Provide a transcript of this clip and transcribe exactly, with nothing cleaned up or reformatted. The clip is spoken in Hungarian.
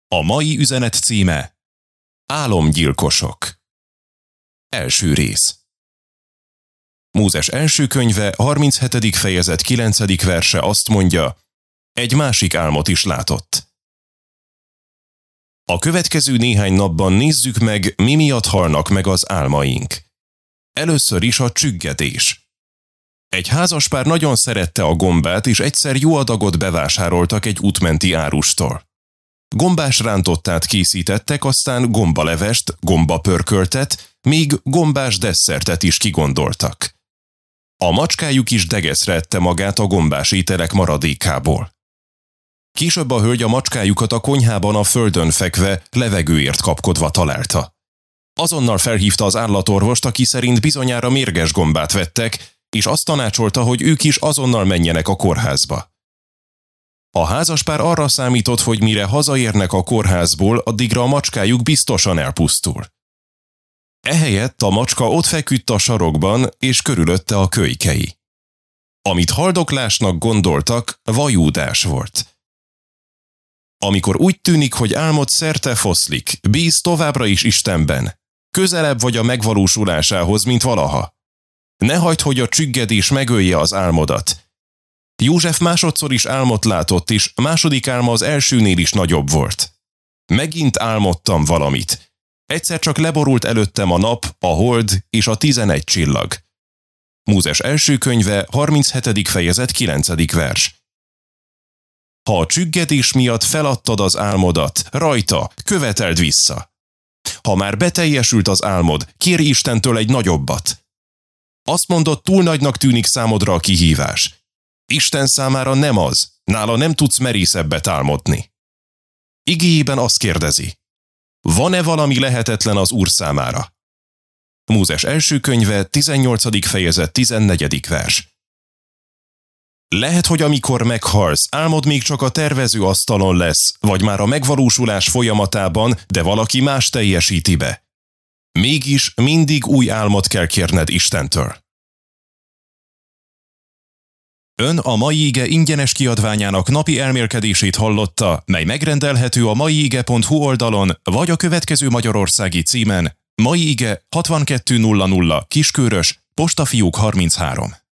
A mai üzenet címe: Álomgyilkosok. Első rész. Mózes első könyve, harminchetedik fejezet kilencedik verse azt mondja: egy másik álmot is látott. A következő néhány napban nézzük meg, mi miatt halnak meg az álmaink. Először is a csüggedés. Egy házaspár nagyon szerette a gombát, és egyszer jó adagot bevásároltak egy útmenti árustól. Gombás rántottát készítettek, aztán gombalevest, gombapörköltet, még gombás desszertet is kigondoltak. A macskájuk is degeszre ette magát a gombás ételek maradékából. Később a hölgy a macskájukat a konyhában a földön fekve, levegőért kapkodva találta. Azonnal felhívta az állatorvost, aki szerint bizonyára mérges gombát vettek, és azt tanácsolta, hogy ők is azonnal menjenek a kórházba. A házaspár arra számított, hogy mire hazaérnek a kórházból, addigra a macskájuk biztosan elpusztul. Ehelyett a macska ott feküdt a sarokban, és körülötte a kölykei. Amit haldoklásnak gondoltak, vajúdás volt. Amikor úgy tűnik, hogy álmod szerte foszlik, bíz továbbra is Istenben. Közelebb vagy a megvalósulásához, mint valaha. Ne hagyd, hogy a csüggedés megölje az álmodat. József másodszor is álmot látott, és a második álma az elsőnél is nagyobb volt. Megint álmodtam valamit. Egyszer csak leborult előttem a nap, a hold és a tizenegy csillag. Mózes első könyve, harminchetedik fejezet kilencedik vers. Ha a csüggedés miatt feladtad az álmodat, rajta, követeld vissza. Ha már beteljesült az álmod, kérj Istentől egy nagyobbat. Azt mondod, túl nagynak tűnik számodra a kihívás. Isten számára nem az, nála nem tudsz merészebbet álmodni. Igéjében azt kérdezi: van-e valami lehetetlen az Úr számára? Mózes első könyve, tizennyolcadik fejezet, tizennegyedik vers. Lehet, hogy amikor meghalsz, álmod még csak a tervező asztalon lesz, vagy már a megvalósulás folyamatában, de valaki más teljesíti be. Mégis mindig új álmot kell kérned Istentől. Ön a Mai Ige ingyenes kiadványának napi elmélkedését hallotta, mely megrendelhető a maiige pont hu oldalon, vagy a következő magyarországi címen: Mai Ige hatvankettő nulla nulla Kiskörös, Postafiók harminchárom.